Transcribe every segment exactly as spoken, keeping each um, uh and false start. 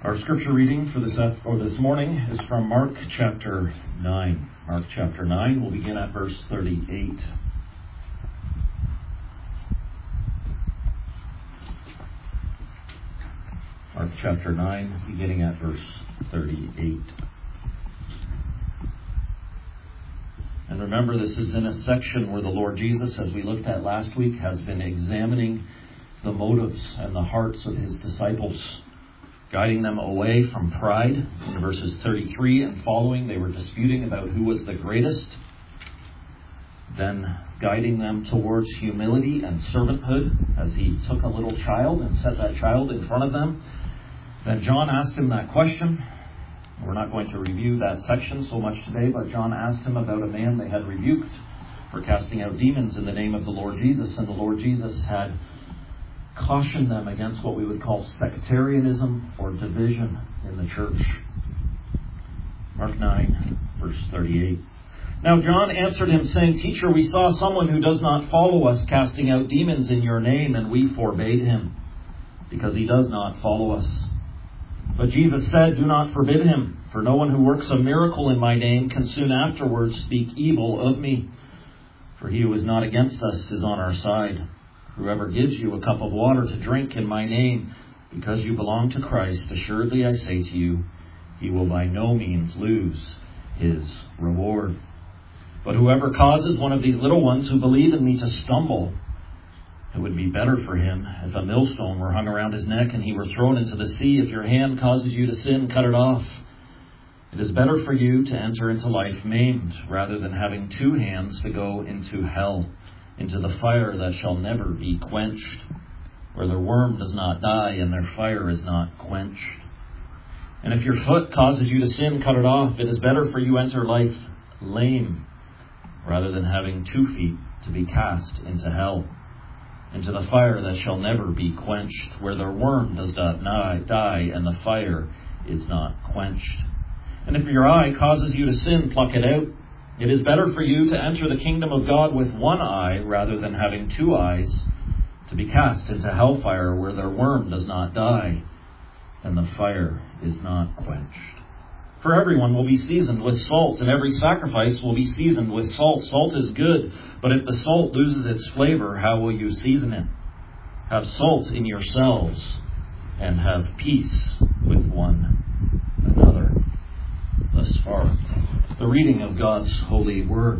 Our scripture reading for this or this morning is from Mark chapter nine. Mark chapter nine, we'll begin at verse thirty-eight. Mark chapter nine, beginning at verse thirty-eight. And remember, this is in a section where the Lord Jesus, as we looked at last week, has been examining the motives and the hearts of his disciples, guiding them away from pride. In verses thirty-three and following, they were disputing about who was the greatest. Then guiding them towards humility and servanthood as he took a little child and set that child in front of them. Then John asked him that question. We're not going to review that section so much today, but John asked him about a man they had rebuked for casting out demons in the name of the Lord Jesus. And the Lord Jesus had cautioned them against what we would call sectarianism or division in the church. Mark nine, verse thirty-eight. Now John answered him, saying, Teacher, we saw someone who does not follow us casting out demons in your name, and we forbade him, because he does not follow us. But Jesus said, Do not forbid him, for no one who works a miracle in my name can soon afterwards speak evil of me. For he who is not against us is on our side. Whoever gives you a cup of water to drink in my name, because you belong to Christ, assuredly I say to you, he will by no means lose his reward. But whoever causes one of these little ones who believe in me to stumble, it would be better for him if a millstone were hung around his neck and he were thrown into the sea. If your hand causes you to sin, cut it off. It is better for you to enter into life maimed, rather than having two hands to go into hell, into the fire that shall never be quenched, where their worm does not die and their fire is not quenched. And if your foot causes you to sin, cut it off. It is better for you enter life lame, rather than having two feet to be cast into hell, into the fire that shall never be quenched, where their worm does not die and the fire is not quenched. And if your eye causes you to sin, pluck it out. It is better for you to enter the kingdom of God with one eye rather than having two eyes, to be cast into hellfire, where their worm does not die and the fire is not quenched. For everyone will be seasoned with salt, and every sacrifice will be seasoned with salt. Salt is good, but if the salt loses its flavor, how will you season it? Have salt in yourselves, and have peace with one another. Thus far, the reading of God's holy word.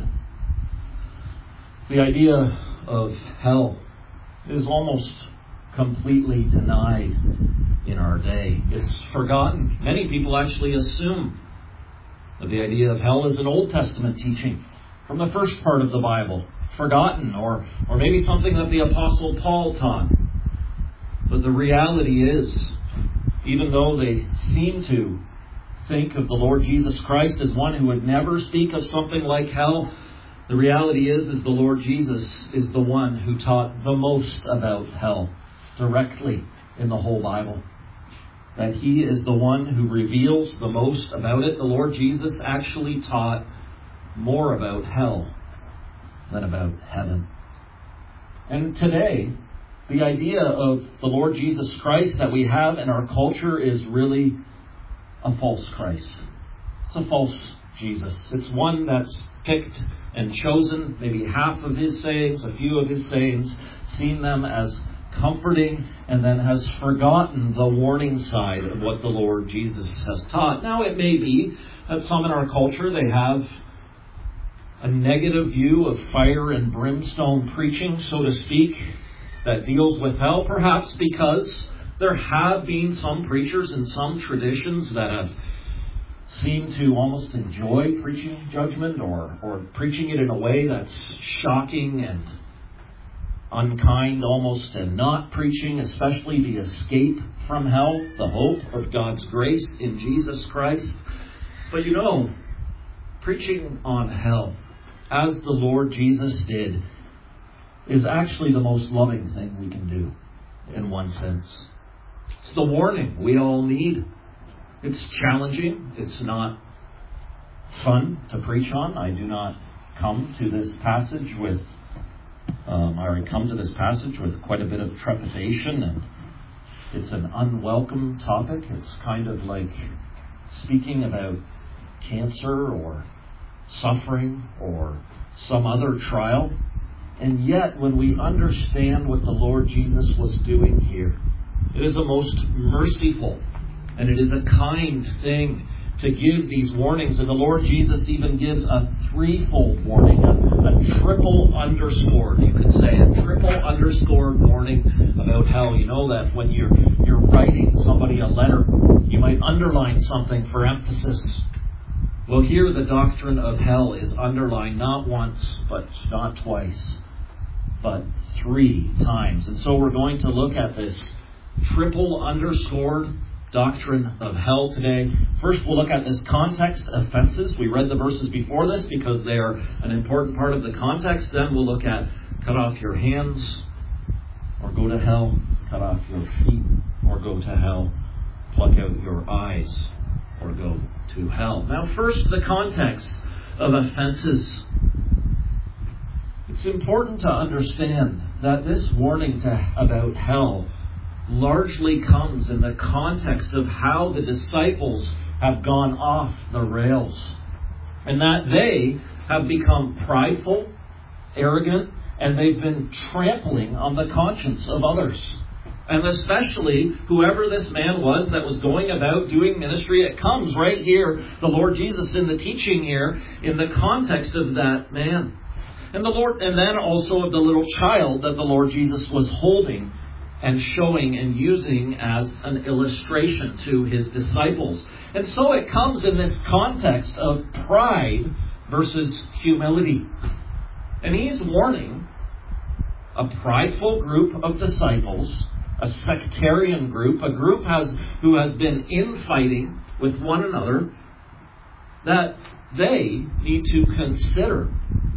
The idea of hell is almost completely denied in our day. It's forgotten. Many people actually assume that the idea of hell is an Old Testament teaching from the first part of the Bible, forgotten, or, or maybe something that the Apostle Paul taught. But the reality is, even though they seem to think of the Lord Jesus Christ as one who would never speak of something like hell, the reality is, is the Lord Jesus is the one who taught the most about hell directly in the whole Bible. That he is the one who reveals the most about it. The Lord Jesus actually taught more about hell than about heaven. And today, the idea of the Lord Jesus Christ that we have in our culture is really a false Christ. It's a false Jesus. It's one that's picked and chosen maybe half of his sayings, a few of his sayings, seen them as comforting, and then has forgotten the warning side of what the Lord Jesus has taught. Now, it may be that some in our culture, they have a negative view of fire and brimstone preaching, so to speak, that deals with hell, perhaps because there have been some preachers and some traditions that have seemed to almost enjoy preaching judgment, or, or preaching it in a way that's shocking and unkind almost, and not preaching especially the escape from hell, the hope of God's grace in Jesus Christ. But you know, preaching on hell, as the Lord Jesus did, is actually the most loving thing we can do, in one sense. It's the warning we all need. It's challenging. It's not fun to preach on. I do not come to this passage with Um, I come to this passage with quite a bit of trepidation and it's an unwelcome topic. It's kind of like speaking about cancer or suffering or some other trial. And yet, when we understand what the Lord Jesus was doing here, it is a most merciful and it is a kind thing to give these warnings. And the Lord Jesus even gives a threefold warning, a, a triple underscored, you could say, a triple underscored warning about hell. You know that when you're you're writing somebody a letter, you might underline something for emphasis. Well, here the doctrine of hell is underlined not once, but not twice, but three times. And so we're going to look at this triple underscored doctrine of hell today. First, we'll look at this context, offenses. We read the verses before this because they are an important part of the context. Then we'll look at cut off your hands, or go to hell, cut off your feet, or go to hell, pluck out your eyes, or go to hell. Now, first, the context of offenses. It's important to understand that this warning to, about hell largely comes in the context of how the disciples have gone off the rails, and that they have become prideful, arrogant, and they've been trampling on the conscience of others. And especially whoever this man was that was going about doing ministry, it comes right here, the Lord Jesus in the teaching here, in the context of that man. And the Lord, and then also of the little child that the Lord Jesus was holding and showing and using as an illustration to his disciples. And so it comes in this context of pride versus humility. And he's warning a prideful group of disciples, a sectarian group, a group has who has been infighting with one another, that they need to consider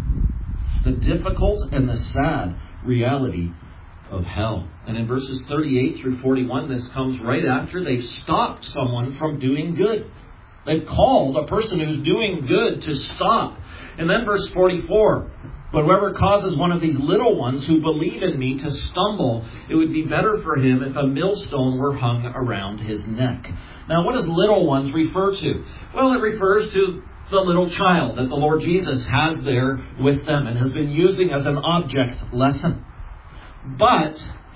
the difficult and the sad reality of hell. And in verses thirty-eight through forty-one, this comes right after they've stopped someone from doing good. They've called a person who's doing good to stop. And then verse forty-four, but whoever causes one of these little ones who believe in me to stumble, it would be better for him if a millstone were hung around his neck. Now, what does little ones refer to? Well, it refers to the little child that the Lord Jesus has there with them and has been using as an object lesson. But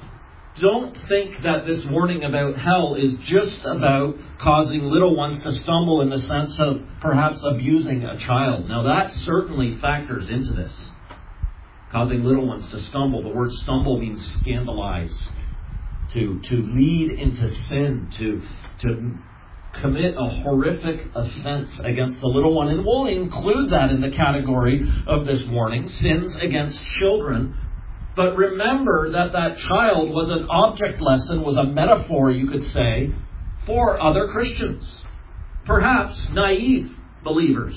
don't think that this warning about hell is just about causing little ones to stumble in the sense of perhaps abusing a child. Now, that certainly factors into this. Causing little ones to stumble. The word stumble means scandalize. To, to lead into sin. To, to commit a horrific offense against the little one. And we'll include that in the category of this warning. Sins against children. But remember that that child was an object lesson, was a metaphor, you could say, for other Christians. Perhaps naive believers.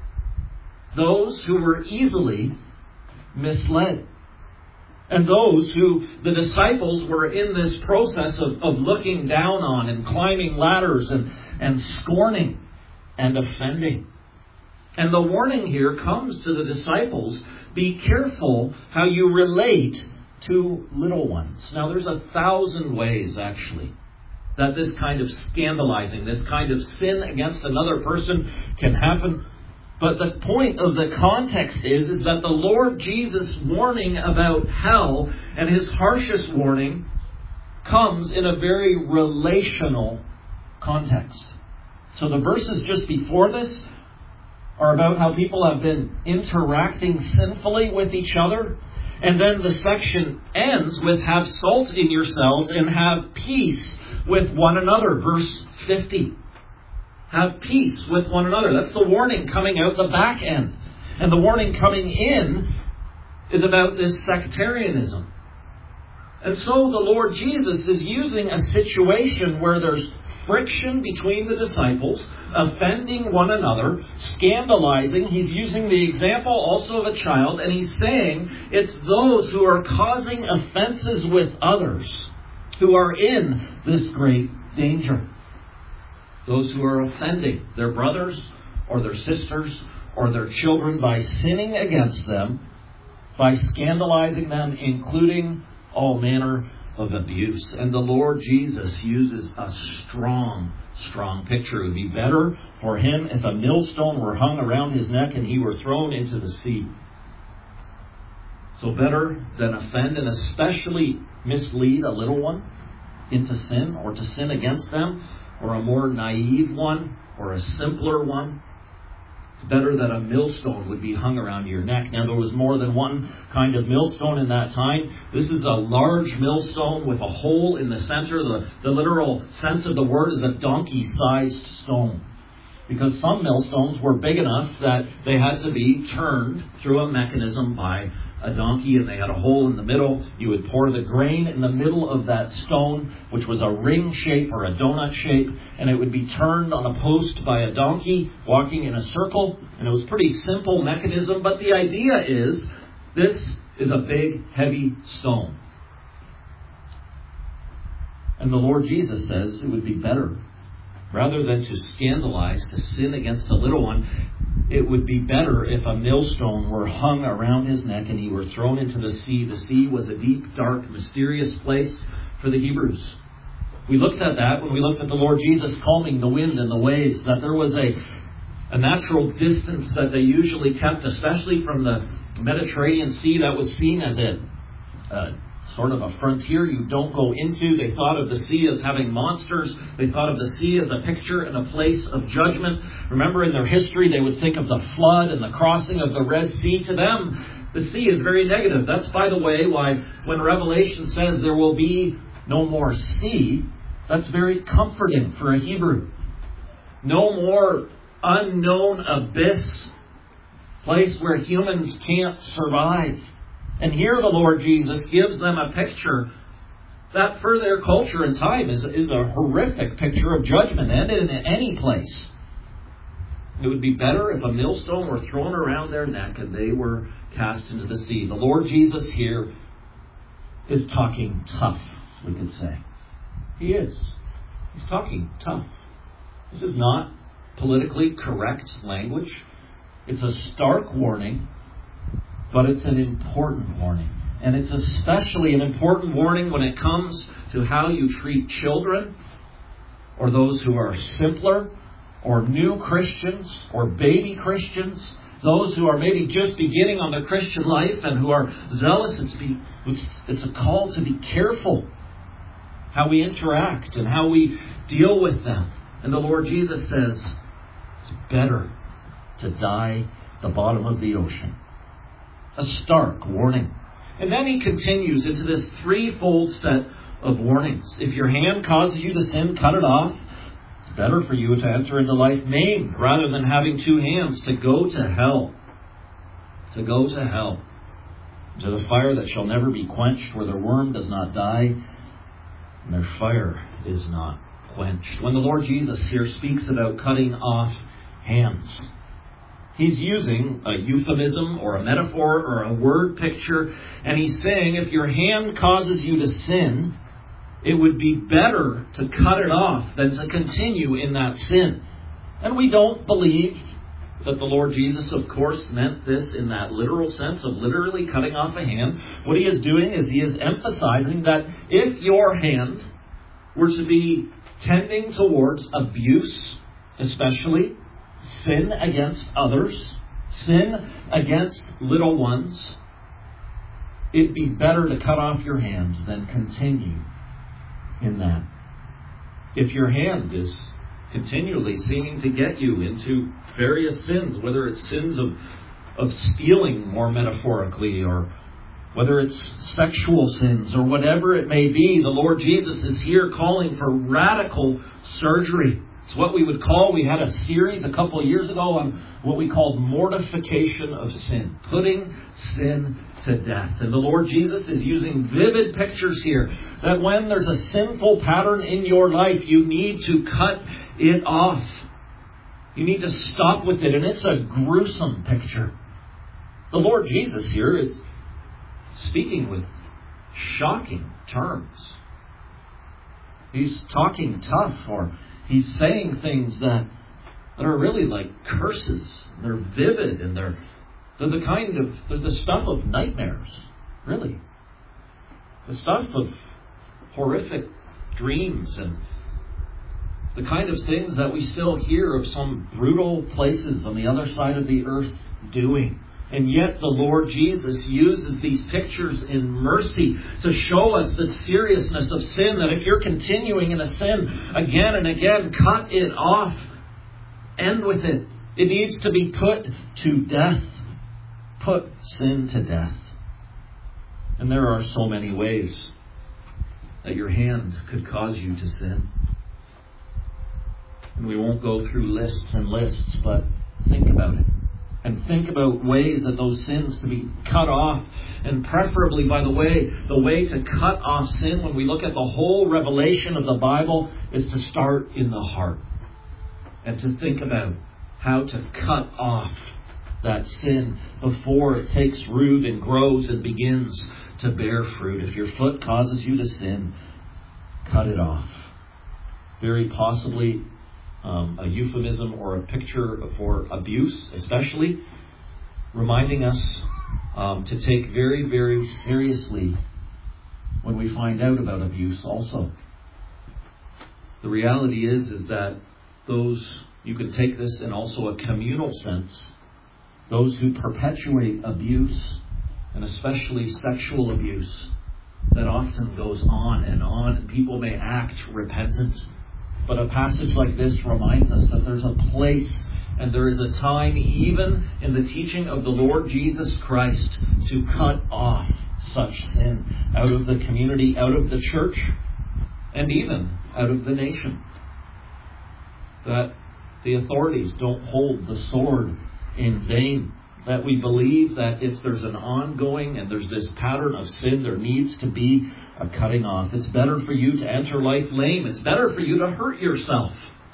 Those who were easily misled. And those who the disciples were in this process of, of looking down on and climbing ladders and, and scorning and offending. And the warning here comes to the disciples. Be careful how you relate to little ones. Now, there's a thousand ways, actually, that this kind of scandalizing, this kind of sin against another person can happen. But the point of the context is, is that the Lord Jesus' warning about hell and his harshest warning comes in a very relational context. So the verses just before this are about how people have been interacting sinfully with each other. And then the section ends with have salt in yourselves and have peace with one another. Verse fifty. Have peace with one another. That's the warning coming out the back end. And the warning coming in is about this sectarianism. And so the Lord Jesus is using a situation where there's friction between the disciples, offending one another, scandalizing. He's using the example also of a child, and he's saying it's those who are causing offenses with others who are in this great danger. Those who are offending their brothers or their sisters or their children by sinning against them, by scandalizing them, including all manner of abuse. And the Lord Jesus uses a strong, strong picture. It would be better for him if a millstone were hung around his neck and he were thrown into the sea. So better than offend and especially mislead a little one into sin or to sin against them, or a more naive one or a simpler one. It's better that a millstone would be hung around your neck. Now, there was more than one kind of millstone in that time. This is a large millstone with a hole in the center. The, the literal sense of the word is a donkey-sized stone, because some millstones were big enough that they had to be turned through a mechanism by a donkey, and they had a hole in the middle. You would pour the grain in the middle of that stone, which was a ring shape or a donut shape, and it would be turned on a post by a donkey walking in a circle. And it was a pretty simple mechanism, but the idea is this is a big, heavy stone. And the Lord Jesus says it would be better, rather than to scandalize, to sin against a little one, it would be better if a millstone were hung around his neck and he were thrown into the sea. The sea was a deep, dark, mysterious place for the Hebrews. We looked at that when we looked at the Lord Jesus calming the wind and the waves, that there was a, a natural distance that they usually kept, especially from the Mediterranean Sea, that was seen as a, a sort of a frontier you don't go into. They thought of the sea as having monsters. They thought of the sea as a picture and a place of judgment. Remember, in their history, they would think of the flood and the crossing of the Red Sea. To them, the sea is very negative. That's, by the way, why when Revelation says there will be no more sea, that's very comforting for a Hebrew. No more unknown abyss, place where humans can't survive. And here the Lord Jesus gives them a picture that for their culture and time is, is a horrific picture of judgment, and in any place. It would be better if a millstone were thrown around their neck and they were cast into the sea. The Lord Jesus here is talking tough, we could say. He is. He's talking tough. This is not politically correct language. It's a stark warning. But it's an important warning. And it's especially an important warning when it comes to how you treat children, or those who are simpler, or new Christians, or baby Christians, those who are maybe just beginning on their Christian life and who are zealous. It's, be, it's, it's a call to be careful how we interact and how we deal with them. And the Lord Jesus says it's better to die at the bottom of the ocean. A stark warning. And then he continues into this threefold set of warnings. If your hand causes you to sin, cut it off. It's better for you to enter into life maimed rather than having two hands to go to hell. To go to hell. To the fire that shall never be quenched, where their worm does not die and their fire is not quenched. When the Lord Jesus here speaks about cutting off hands, he's using a euphemism or a metaphor or a word picture, and he's saying if your hand causes you to sin, it would be better to cut it off than to continue in that sin. And we don't believe that the Lord Jesus, of course, meant this in that literal sense of literally cutting off a hand. What he is doing is he is emphasizing that if your hand were to be tending towards abuse, especially sin against others, sin against little ones, it'd be better to cut off your hands than continue in that. If your hand is continually seeming to get you into various sins, whether it's sins of, of stealing more metaphorically, or whether it's sexual sins, or whatever it may be, the Lord Jesus is here calling for radical surgery. It's what we would call, we had a series a couple of years ago on what we called mortification of sin, putting sin to death. And the Lord Jesus is using vivid pictures here that when there's a sinful pattern in your life, you need to cut it off. You need to stop with it. And it's a gruesome picture. The Lord Jesus here is speaking with shocking terms. He's talking tough, or he's saying things that, that are really like curses. They're vivid, and they're, they're the kind of, they're the stuff of nightmares, really. The stuff of horrific dreams and the kind of things that we still hear of some brutal places on the other side of the earth doing. And yet the Lord Jesus uses these pictures in mercy to show us the seriousness of sin, that if you're continuing in a sin again and again, cut it off. End with it. It needs to be put to death. Put sin to death. And there are so many ways that your hand could cause you to sin. And we won't go through lists and lists, but think about it. And think about ways that those sins to be cut off. And preferably, by the way, the way to cut off sin when we look at the whole revelation of the Bible is to start in the heart. And to think about how to cut off that sin before it takes root and grows and begins to bear fruit. If your foot causes you to sin, cut it off. Very possibly Um, a euphemism or a picture for abuse, especially, reminding us um, to take very, very seriously when we find out about abuse also. The reality is, is that those, you can take this in also a communal sense, those who perpetuate abuse, and especially sexual abuse, that often goes on and on, and people may act repentant. But a passage like this reminds us that there's a place and there is a time, even in the teaching of the Lord Jesus Christ, to cut off such sin out of the community, out of the church, and even out of the nation. That the authorities don't hold the sword in vain. That we believe that if there's an ongoing and there's this pattern of sin, there needs to be a cutting off. It's better for you to enter life lame. It's better for you to hurt yourself,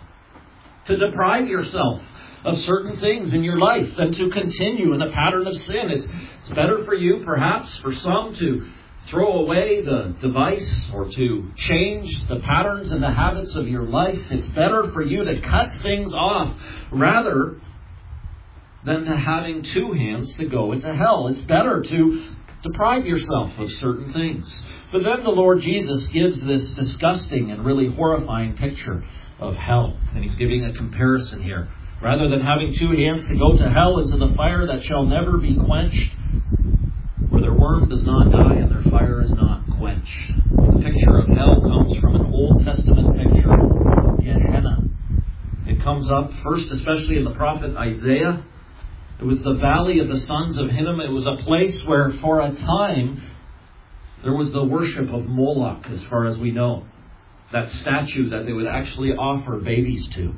to deprive yourself of certain things in your life than to continue in a pattern of sin. It's, it's better for you, perhaps, for some to throw away the device or to change the patterns and the habits of your life. It's better for you to cut things off rather than to having two hands to go into hell. It's better to deprive yourself of certain things. But then the Lord Jesus gives this disgusting and really horrifying picture of hell. And he's giving a comparison here. Rather than having two hands to go to hell, into the fire that shall never be quenched, where their worm does not die and their fire is not quenched. The picture of hell comes from an Old Testament picture of Gehenna. It comes up first, especially in the prophet Isaiah. It was the valley of the sons of Hinnom. It was a place where for a time there was the worship of Moloch, as far as we know. That statue that they would actually offer babies to.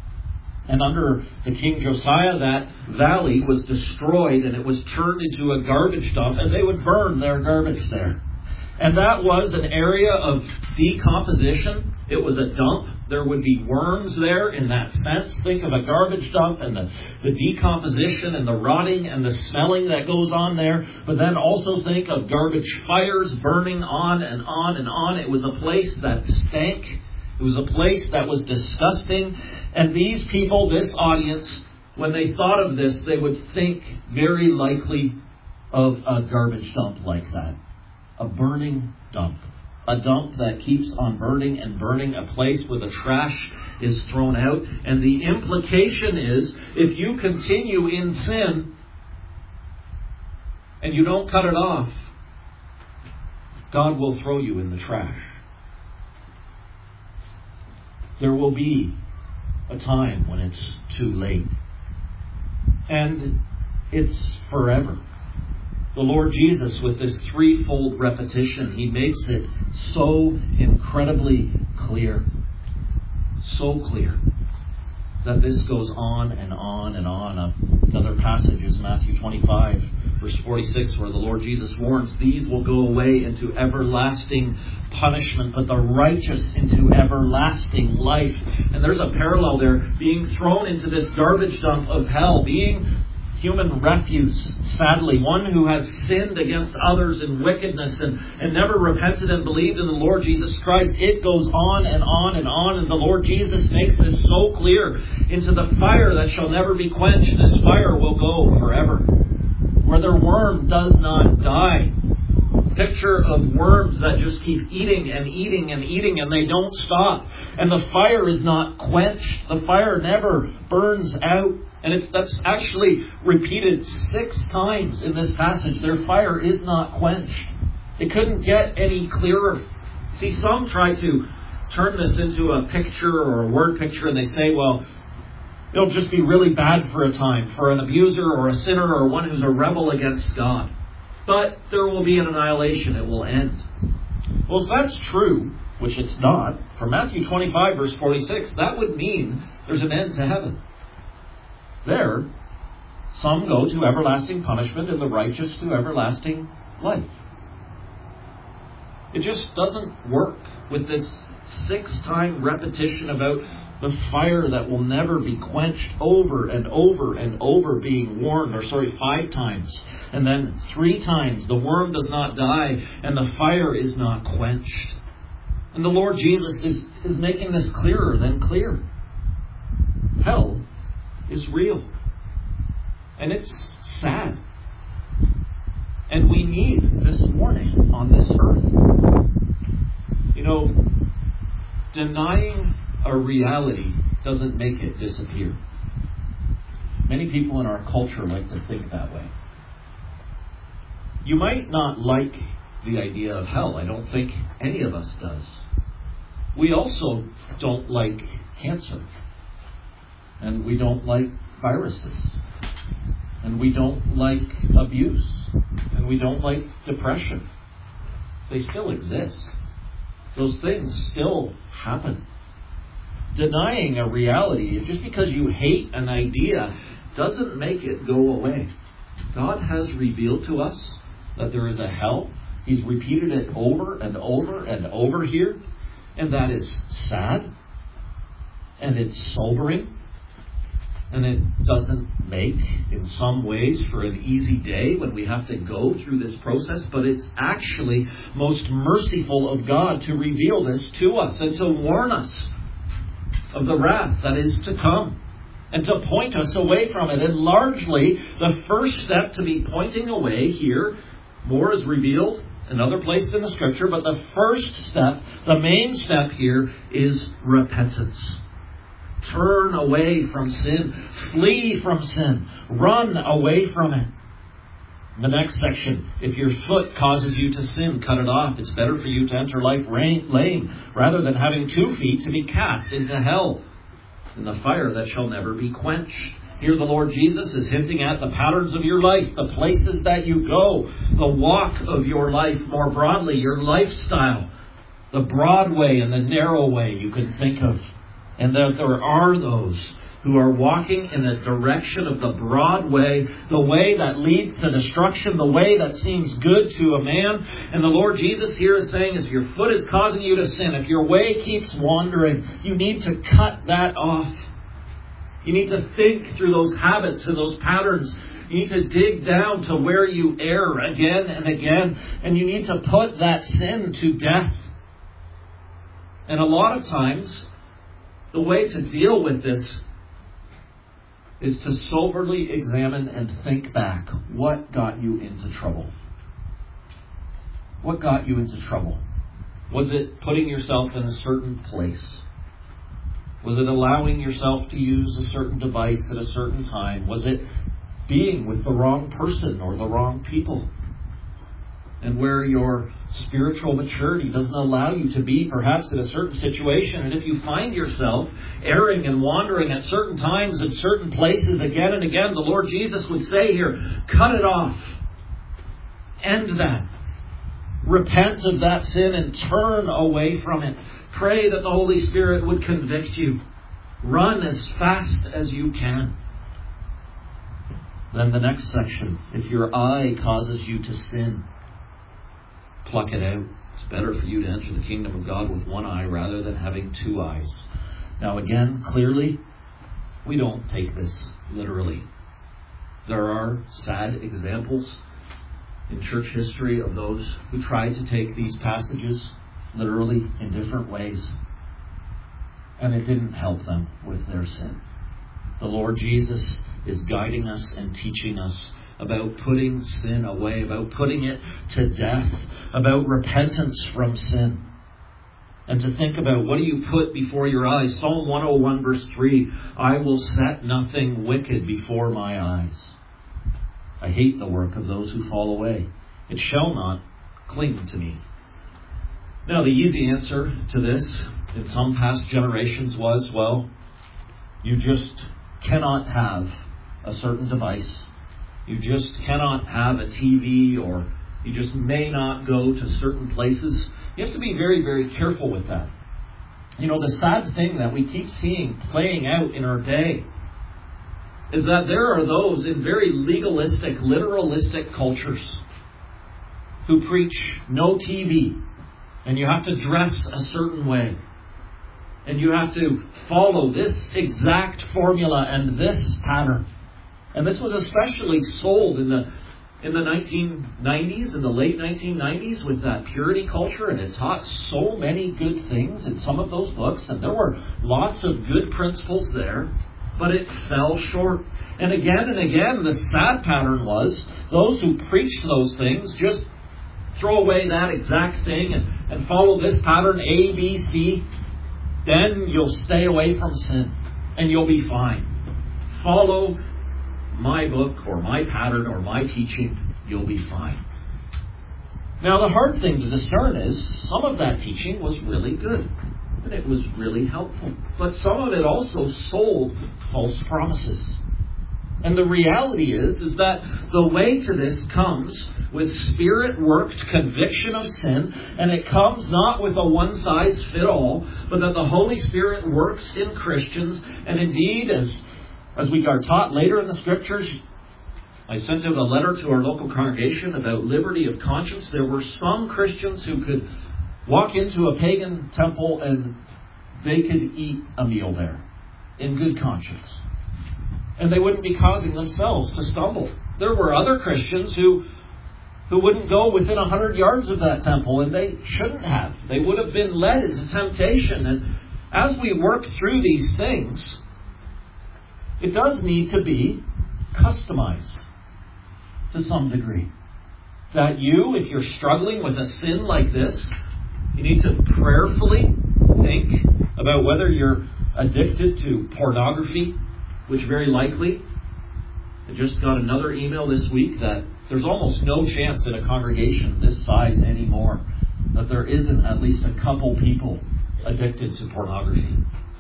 And under the King Josiah, that valley was destroyed and it was turned into a garbage dump, and they would burn their garbage there. And that was an area of decomposition. It was a dump. There would be worms there in that sense. Think of a garbage dump and the, the decomposition and the rotting and the smelling that goes on there. But then also think of garbage fires burning on and on and on. It was a place that stank. It was a place that was disgusting. And these people, this audience, when they thought of this, they would think very likely of a garbage dump like that. A burning dump. A dump that keeps on burning and burning, a place where the trash is thrown out. And the implication is, if you continue in sin and you don't cut it off, God will throw you in the trash. There will be a time when it's too late. And it's forever. The Lord Jesus, with this threefold repetition, he makes it so incredibly clear. So clear. That this goes on and on and on. Another passage is Matthew twenty-five, verse forty-six, where the Lord Jesus warns, these will go away into everlasting punishment, but the righteous into everlasting life. And there's a parallel there, being thrown into this garbage dump of hell, being human refuse, sadly, one who has sinned against others in wickedness and, and never repented and believed in the Lord Jesus Christ. It goes on and on and on, and the Lord Jesus makes this so clear, into the fire that shall never be quenched. This fire will go forever, where their worm does not die. picture of worms that just keep eating and eating and eating and they don't stop. And the fire is not quenched. The fire never burns out. And it's that's actually repeated six times in this passage. Their fire is not quenched. It couldn't get any clearer. See, some try to turn this into a picture or a word picture and they say, well, it'll just be really bad for a time, for an abuser or a sinner or one who's a rebel against God. But there will be an annihilation. It will end. Well, if that's true, which it's not, for Matthew twenty-five, verse forty-six, that would mean there's an end to heaven. There, some go to everlasting punishment and the righteous to everlasting life. It just doesn't work with this six-time repetition about the fire that will never be quenched, over and over and over being warned, or sorry, five times. And then three times the worm does not die and the fire is not quenched. And the Lord Jesus is, is making this clearer than clear. Hell is real. And it's sad. And we need this warning on this earth. You know, denying a reality doesn't make it disappear. Many people in our culture like to think that way. You might not like the idea of hell. I don't think any of us does. We also don't like cancer. And we don't like viruses. And we don't like abuse. And we don't like depression. They still exist. Those things still happen. Denying a reality, just because you hate an idea, doesn't make it go away. God has revealed to us that there is a hell. He's repeated it over and over and over here. And that is sad. And it's sobering. And it doesn't make, in some ways, for an easy day when we have to go through this process. But it's actually most merciful of God to reveal this to us and to warn us of the wrath that is to come and to point us away from it. And largely, the first step to be pointing away here, more is revealed in other places in the Scripture, but the first step, the main step here, is repentance. Turn away from sin. Flee from sin. Run away from it. The next section, if your foot causes you to sin, cut it off. It's better for you to enter life lame rather than having two feet to be cast into hell in the fire that shall never be quenched. Here the Lord Jesus is hinting at the patterns of your life, the places that you go, the walk of your life more broadly, your lifestyle, the broad way and the narrow way you can think of. And that there are those who are walking in the direction of the broad way, the way that leads to destruction, the way that seems good to a man. And the Lord Jesus here is saying, if your foot is causing you to sin, if your way keeps wandering, you need to cut that off. You need to think through those habits and those patterns. You need to dig down to where you err again and again. And you need to put that sin to death. And a lot of times, the way to deal with this is to soberly examine and think back. What got you into trouble? What got you into trouble? Was it putting yourself in a certain place? Was it allowing yourself to use a certain device at a certain time? Was it being with the wrong person or the wrong people? And where your spiritual maturity doesn't allow you to be perhaps in a certain situation. And if you find yourself erring and wandering at certain times in certain places again and again, the Lord Jesus would say here, cut it off. End that. Repent of that sin and turn away from it. Pray that the Holy Spirit would convict you. Run as fast as you can. Then the next section, if your eye causes you to sin, pluck it out. It's better for you to enter the kingdom of God with one eye rather than having two eyes. Now again, clearly, we don't take this literally. There are sad examples in church history of those who tried to take these passages literally in different ways. And it didn't help them with their sin. The Lord Jesus is guiding us and teaching us about putting sin away, about putting it to death, about repentance from sin. And to think about, what do you put before your eyes? Psalm one oh one verse three, I will set nothing wicked before my eyes. I hate the work of those who fall away. It shall not cling to me. Now, the easy answer to this in some past generations was, well, you just cannot have a certain device. You just cannot have a T V, or you just may not go to certain places. You have to be very, very careful with that. You know, the sad thing that we keep seeing playing out in our day is that there are those in very legalistic, literalistic cultures who preach no T V, and you have to dress a certain way, and you have to follow this exact formula and this pattern. And this was especially sold in the in the nineteen nineties, in the late nineteen nineties, with that purity culture, and it taught so many good things in some of those books, and there were lots of good principles there, but it fell short. And again and again, the sad pattern was those who preached those things just throw away that exact thing and, and follow this pattern, A, B, C. Then you'll stay away from sin and you'll be fine. Follow my book or my pattern or my teaching, you'll be fine. Now, the hard thing to discern is some of that teaching was really good and it was really helpful, but some of it also sold false promises. And the reality is, is that the way to this comes with Spirit-worked conviction of sin, and it comes not with a one-size-fit-all, but that the Holy Spirit works in Christians. And indeed, as, as we are taught later in the Scriptures, I sent out a letter to our local congregation about liberty of conscience. There were some Christians who could walk into a pagan temple and they could eat a meal there in good conscience. And they wouldn't be causing themselves to stumble. There were other Christians who who wouldn't go within a hundred yards of that temple, and they shouldn't have. They would have been led into temptation. And as we work through these things, it does need to be customized to some degree. That you, if you're struggling with a sin like this, you need to prayerfully think about whether you're addicted to pornography, which very likely, I just got another email this week that there's almost no chance in a congregation this size anymore that there isn't at least a couple people addicted to pornography.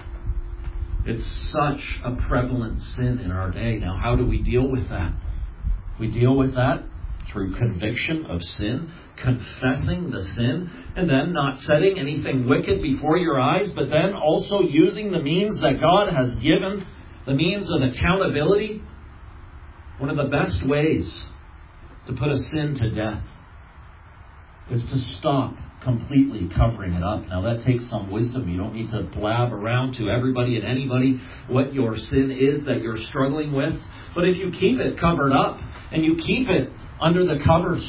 It's such a prevalent sin in our day. Now, how do we deal with that? We deal with that through conviction of sin, confessing the sin, and then not setting anything wicked before your eyes, but then also using the means that God has given, the means of accountability. One of the best ways to put a sin to death is to stop completely covering it up. Now, that takes some wisdom. You don't need to blab around to everybody and anybody what your sin is that you're struggling with. But if you keep it covered up and you keep it under the covers,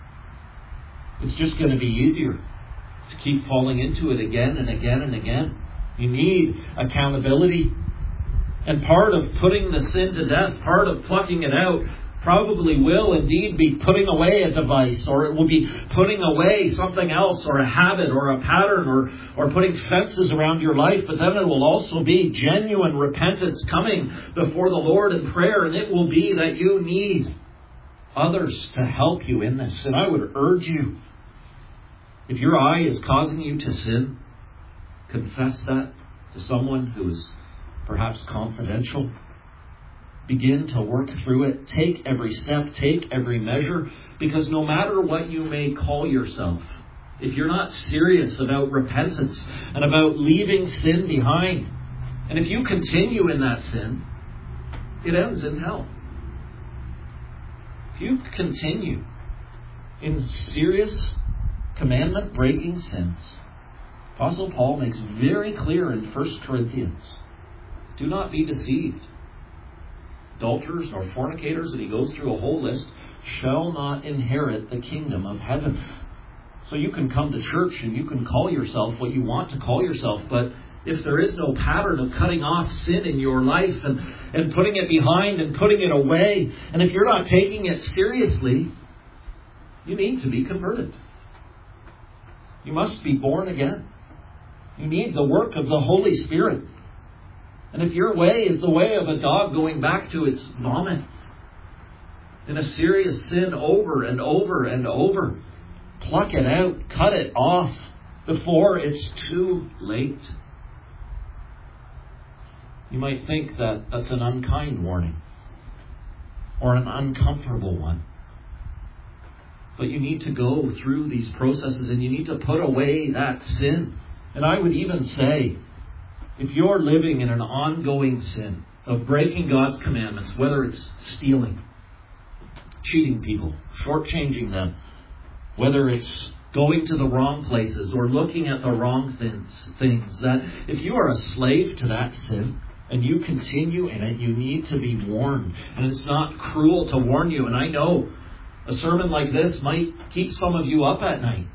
it's just going to be easier to keep falling into it again and again and again. You need accountability. And part of putting the sin to death, part of plucking it out, probably will indeed be putting away a device, or it will be putting away something else, or a habit, or a pattern, or, or putting fences around your life. But then it will also be genuine repentance coming before the Lord in prayer, and it will be that you need others to help you in this. And I would urge you, if your eye is causing you to sin, confess that to someone who is perhaps confidential. Begin to work through it. Take every step. Take every measure. Because no matter what you may call yourself, if you're not serious about repentance and about leaving sin behind, and if you continue in that sin, it ends in hell. If you continue in serious commandment-breaking sins, Apostle Paul makes very clear in First Corinthians, do not be deceived. Adulterers nor fornicators, and he goes through a whole list, shall not inherit the kingdom of heaven. So you can come to church and you can call yourself what you want to call yourself, but if there is no pattern of cutting off sin in your life and, and putting it behind and putting it away, and if you're not taking it seriously, you need to be converted. You must be born again. You need the work of the Holy Spirit. And if your way is the way of a dog going back to its vomit in a serious sin over and over and over, pluck it out, cut it off before it's too late. You might think that that's an unkind warning or an uncomfortable one. But you need to go through these processes and you need to put away that sin. And I would even say, if you're living in an ongoing sin of breaking God's commandments, whether it's stealing, cheating people, shortchanging them, whether it's going to the wrong places or looking at the wrong things, things, that if you are a slave to that sin and you continue in it, you need to be warned. And it's not cruel to warn you. And I know a sermon like this might keep some of you up at night.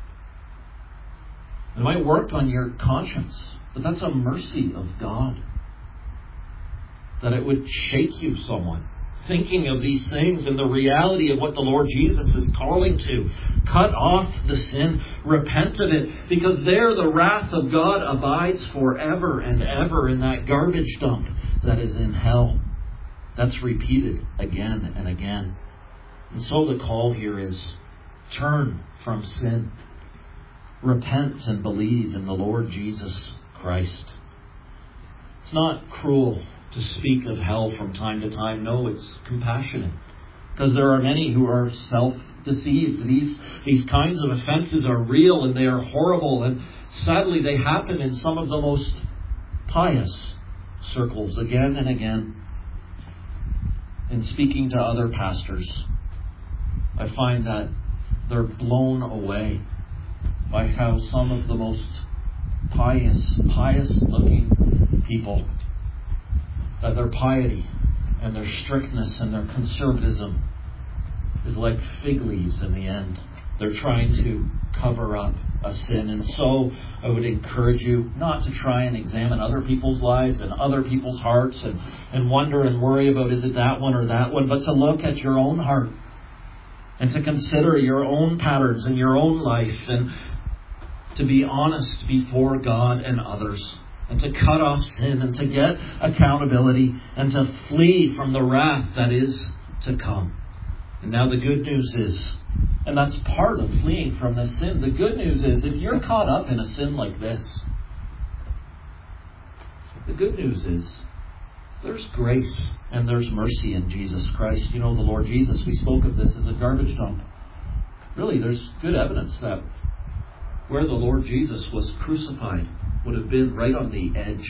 It might work on your conscience. But that's a mercy of God. That it would shake you somewhat. Thinking of these things and the reality of what the Lord Jesus is calling to. Cut off the sin. Repent of it. Because there the wrath of God abides forever and ever in that garbage dump that is in hell. That's repeated again and again. And so the call here is turn from sin. Repent and believe in the Lord Jesus Christ. It's not cruel to speak of hell from time to time. No, it's compassionate. Because there are many who are self-deceived. These, these kinds of offenses are real and they are horrible. And sadly, they happen in some of the most pious circles again and again. In speaking to other pastors, I find that they're blown away by how some of the most pious, pious-looking people, that their piety and their strictness and their conservatism is like fig leaves in the end. They're trying to cover up a sin. And so I would encourage you not to try and examine other people's lives and other people's hearts and, and wonder and worry about is it that one or that one, but to look at your own heart and to consider your own patterns in your own life and to be honest before God and others, and to cut off sin, and to get accountability, and to flee from the wrath that is to come. And now the good news is, and that's part of fleeing from this sin, the good news is, if you're caught up in a sin like this, the good news is, there's grace and there's mercy in Jesus Christ. You know, the Lord Jesus, we spoke of this as a garbage dump. Really, there's good evidence that where the Lord Jesus was crucified would have been right on the edge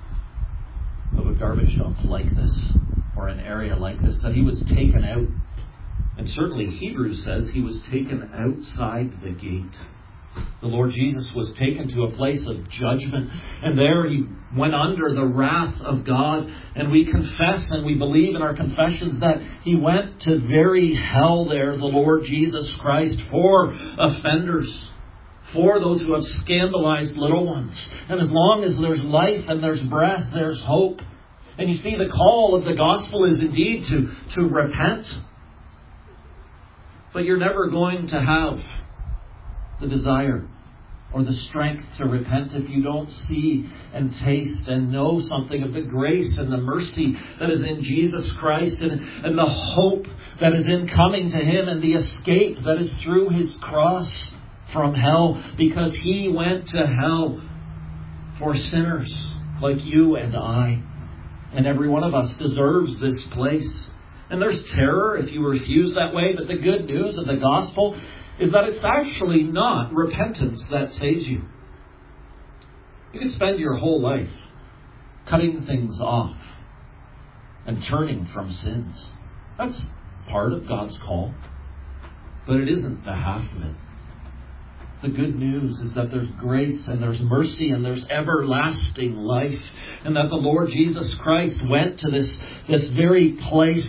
of a garbage dump like this, or an area like this, that he was taken out. And certainly Hebrews says he was taken outside the gate. The Lord Jesus was taken to a place of judgment, and there he went under the wrath of God. And we confess and we believe in our confessions that he went to very hell there, the Lord Jesus Christ, for offenders, for those who have scandalized little ones. And as long as there's life and there's breath, there's hope. And you see, the call of the gospel is indeed to, to repent. But you're never going to have the desire or the strength to repent if you don't see and taste and know something of the grace and the mercy that is in Jesus Christ, and, and the hope that is in coming to him, and the escape that is through his cross from hell, because he went to hell for sinners like you and I. And every one of us deserves this place. And there's terror if you refuse that way, but the good news of the gospel is that it's actually not repentance that saves you. You can spend your whole life cutting things off and turning from sins. That's part of God's call, but it isn't the half of it. The good news is that there's grace and there's mercy and there's everlasting life, and that the Lord Jesus Christ went to this, this very place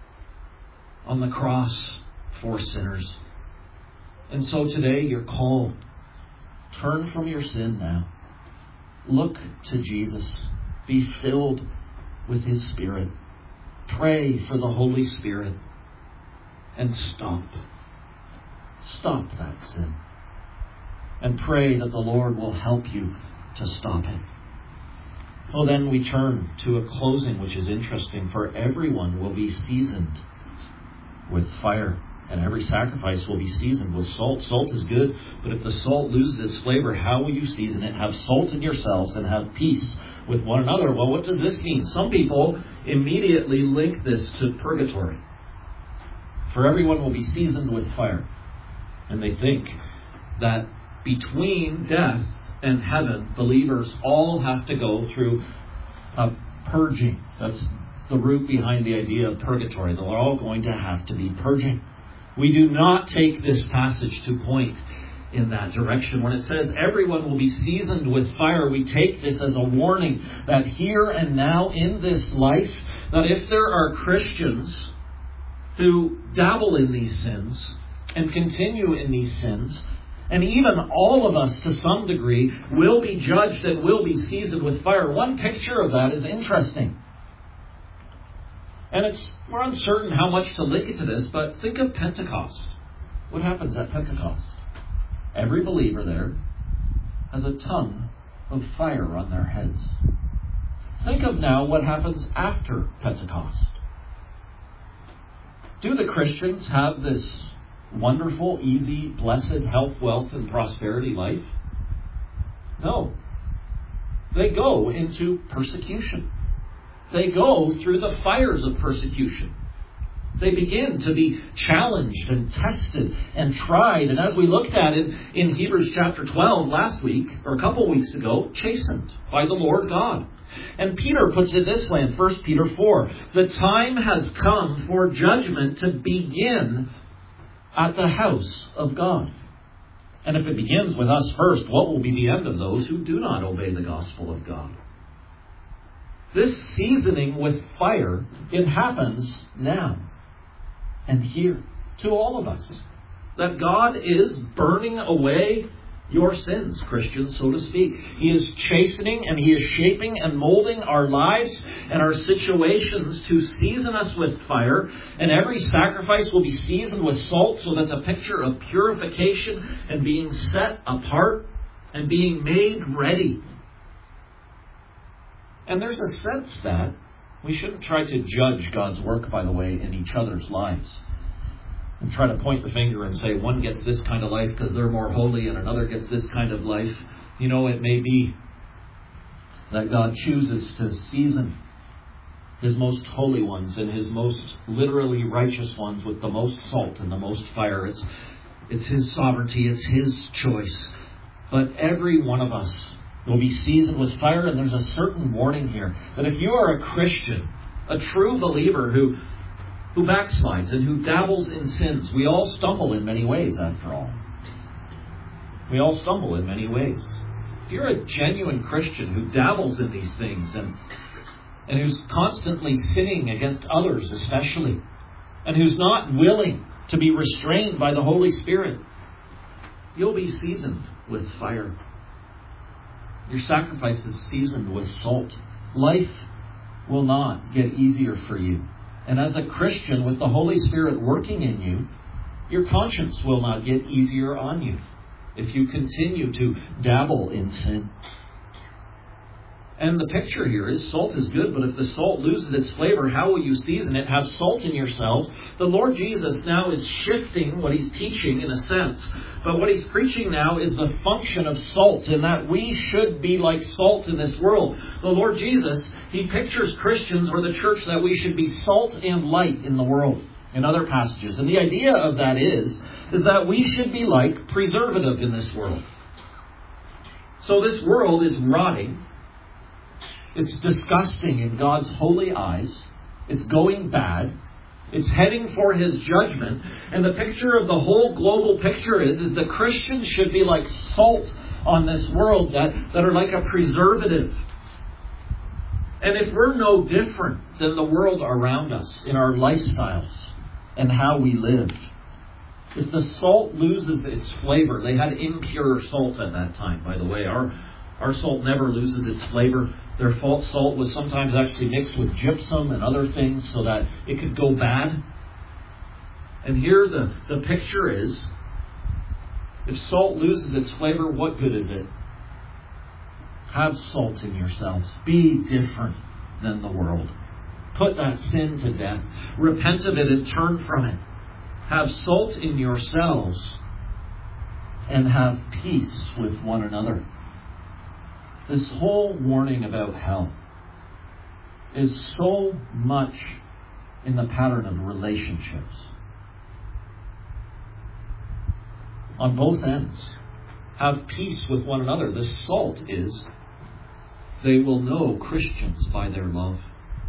on the cross for sinners. And so today you're called. Turn from your sin now. Look to Jesus. Be filled with His Spirit. Pray for the Holy Spirit. And stop. Stop that sin. And pray that the Lord will help you to stop it. Well, then we turn to a closing which is interesting. For everyone will be seasoned with fire, and every sacrifice will be seasoned with salt. Salt is good, but if the salt loses its flavor, how will you season it? Have salt in yourselves and have peace with one another. Well, what does this mean? Some people immediately link this to purgatory. For everyone will be seasoned with fire. And they think that between death and heaven, believers all have to go through a purging. That's the root behind the idea of purgatory. They're all going to have to be purging. We do not take this passage to point in that direction. When it says everyone will be seasoned with fire, we take this as a warning that here and now in this life, that if there are Christians who dabble in these sins and continue in these sins, and even all of us to some degree will be judged and will be seasoned with fire. One picture of that is interesting. And it's we're uncertain how much to link it to this, but think of Pentecost. What happens at Pentecost? Every believer there has a tongue of fire on their heads. Think of now what happens after Pentecost. Do the Christians have this wonderful, easy, blessed health, wealth, and prosperity life? No. They go into persecution. They go through the fires of persecution. They begin to be challenged and tested and tried. And as we looked at it in Hebrews chapter twelve last week, or a couple weeks ago, chastened by the Lord God. And Peter puts it this way in First Peter four. The time has come for judgment to begin at the house of God. And if it begins with us first, what will be the end of those who do not obey the gospel of God? This seasoning with fire, it happens now and here to all of us. That God is burning away your sins, Christians, so to speak. He is chastening and He is shaping and molding our lives and our situations to season us with fire. And every sacrifice will be seasoned with salt. So that's a picture of purification and being set apart and being made ready. And there's a sense that we shouldn't try to judge God's work, by the way, in each other's lives. And try to point the finger and say one gets this kind of life because they're more holy and another gets this kind of life. You know, it may be that God chooses to season His most holy ones and His most literally righteous ones with the most salt and the most fire. It's, it's His sovereignty. It's His choice. But every one of us will be seasoned with fire. And there's a certain warning here that if you are a Christian, a true believer who who backslides and who dabbles in sins, we all stumble in many ways, after all. We all stumble in many ways. If you're a genuine Christian who dabbles in these things and, and who's constantly sinning against others especially, and who's not willing to be restrained by the Holy Spirit, you'll be seasoned with fire. Your sacrifice is seasoned with salt. Life will not get easier for you. And as a Christian with the Holy Spirit working in you, your conscience will not get easier on you if you continue to dabble in sin. And the picture here is salt is good, but if the salt loses its flavor, how will you season it? Have salt in yourselves. The Lord Jesus now is shifting what He's teaching in a sense. But what He's preaching now is the function of salt, in that we should be like salt in this world. The Lord Jesus, He pictures Christians or the church that we should be salt and light in the world in other passages. And the idea of that is, is that we should be like preservative in this world. So this world is rotting. It's disgusting in God's holy eyes. It's going bad. It's heading for His judgment. And the picture of the whole global picture is, is that Christians should be like salt on this world, that, that are like a preservative. And if we're no different than the world around us in our lifestyles and how we live, if the salt loses its flavor, they had impure salt at that time, by the way. Our Our salt never loses its flavor. Their salt was sometimes actually mixed with gypsum and other things so that it could go bad. And here the, the picture is, if salt loses its flavor, what good is it? Have salt in yourselves. Be different than the world. Put that sin to death. Repent of it and turn from it. Have salt in yourselves and have peace with one another. This whole warning about hell is so much in the pattern of relationships. On both ends. Have peace with one another. The salt is, they will know Christians by their love.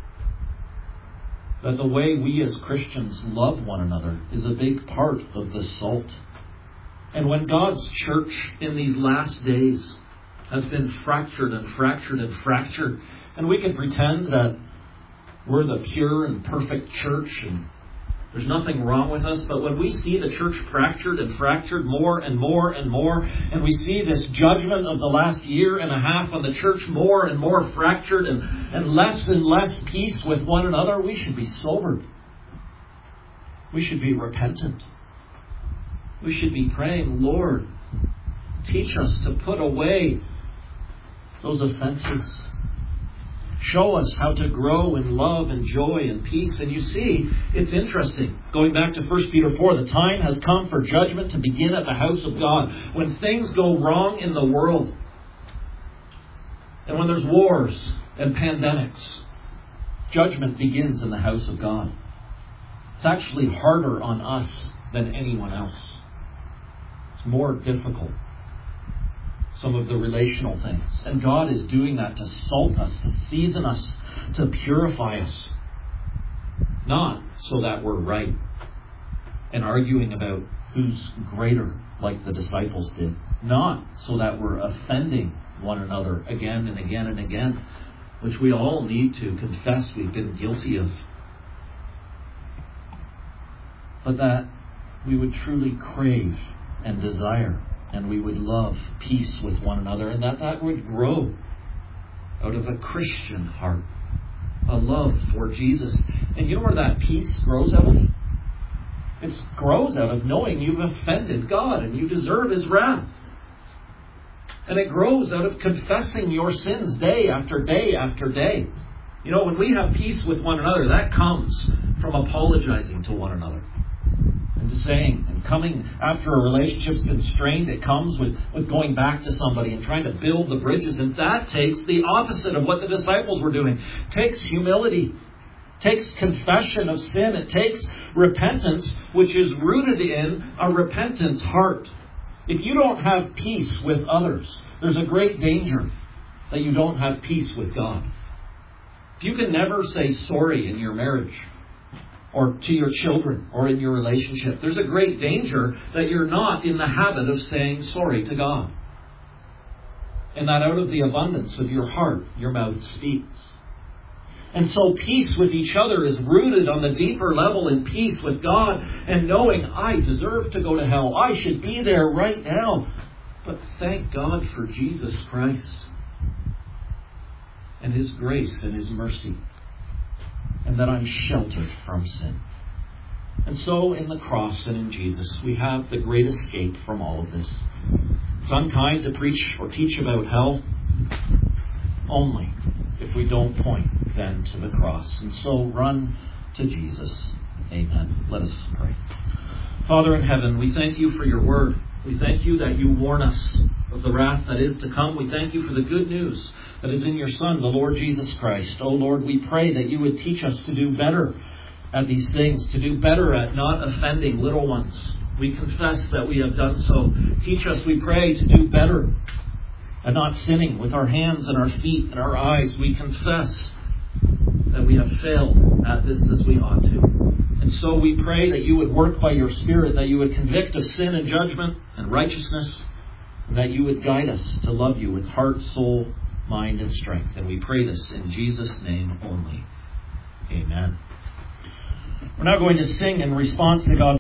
That the way we as Christians love one another is a big part of the salt. And when God's church in these last days has been fractured and fractured and fractured, and we can pretend that we're the pure and perfect church and there's nothing wrong with us, but when we see the church fractured and fractured more and more and more, and we see this judgment of the last year and a half on the church more and more fractured and, and less and less peace with one another, we should be sobered. We should be repentant. We should be praying, Lord, teach us to put away those offenses. Show us how to grow in love and joy and peace. And you see, it's interesting. Going back to First Peter four, the time has come for judgment to begin at the house of God. When things go wrong in the world, and when there's wars and pandemics, judgment begins in the house of God. It's actually harder on us than anyone else. It's more difficult. Some of the relational things. And God is doing that to salt us, to season us, to purify us. Not so that we're right and arguing about who's greater like the disciples did. Not so that we're offending one another again and again and again, which we all need to confess we've been guilty of. But that we would truly crave and desire, and we would love peace with one another, and that that would grow out of a Christian heart, a love for Jesus. And you know where that peace grows out of? It grows out of knowing you've offended God and you deserve His wrath. And it grows out of confessing your sins day after day after day. You know, when we have peace with one another, that comes from apologizing to one another. And to saying and coming after a relationship's been strained, it comes with, with going back to somebody and trying to build the bridges. And that takes the opposite of what the disciples were doing. It takes humility. It takes confession of sin. It takes repentance, which is rooted in a repentant heart. If you don't have peace with others, there's a great danger that you don't have peace with God. If you can never say sorry in your marriage, or to your children, or in your relationship, there's a great danger that you're not in the habit of saying sorry to God. And that out of the abundance of your heart, your mouth speaks. And so peace with each other is rooted on the deeper level in peace with God and knowing I deserve to go to hell. I should be there right now. But thank God for Jesus Christ and His grace and His mercy. And that I'm sheltered from sin. And so in the cross and in Jesus, we have the great escape from all of this. It's unkind to preach or teach about hell only if we don't point then to the cross. And so run to Jesus. Amen. Let us pray. Father in heaven, we thank You for Your word. We thank You that You warn us of the wrath that is to come. We thank You for the good news that is in Your Son, the Lord Jesus Christ. Oh Lord, we pray that You would teach us to do better at these things, to do better at not offending little ones. We confess that we have done so. Teach us, we pray, to do better at not sinning with our hands and our feet and our eyes. We confess that we have failed at this as we ought to. And so we pray that You would work by Your Spirit, that You would convict of sin and judgment and righteousness, and that You would guide us to love You with heart, soul, mind, and strength. And we pray this in Jesus' name only. Amen. We're now going to sing in response to God's